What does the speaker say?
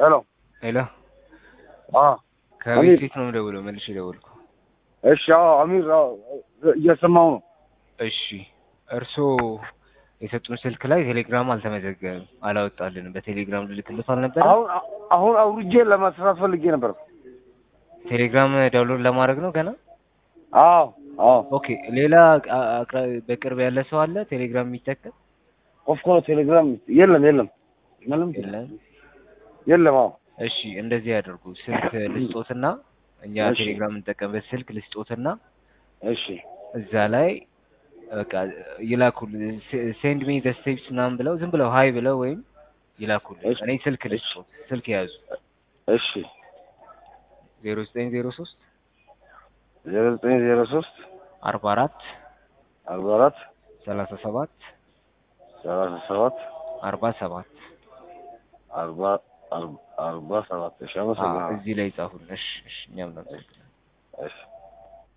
ሄሎ ሄሎ አሚር ከቤት ነው የምደውለው መልሼ ደወልኩ። እሺ አሚር እየሰማሁ ነው። እሺ እርስዎ የሰጡን ስልክ ላይ ቴሌግራም አልተመዘገበም አላወጣልንም። በቴሌግራም ልልክልዎት አልነበረ? አሁን አውርጄ ለመስራት ፈልጌ ነበር። ቴሌግራም ዳውንሎድ ለማድረግ ነው ገና? አዎ ኦኬ። ሌላ በቅርብ ያለ ሰው አለ ቴሌግራም የሚጠቀም? ኦፍኮርስ ቴሌግራም የለም። የለም። አዎ እሺ እንደዚህ ያደርጉ። ስልክ ልስጦትና እኛ ቴሌግራም እንጠቀምበት ስልክ ልስጦትና እሺ እዛ ላይ በቃ ይላኩልኝ። ሴንድ ሚ ዘ ስቴፕስ ምናምን ብለው ዝም ብለው ሃይ ብለው ወይም ይላኩልኝ። እኔ ስልክ ልስጦት። ስልክ ያዙ። እሺ 0903 0903 44 44 37 37 47 47 እሺ አመሰግናለሁ። እዚህ ላይ ጻፉልኝ። እሺ እኛም ነው። እሺ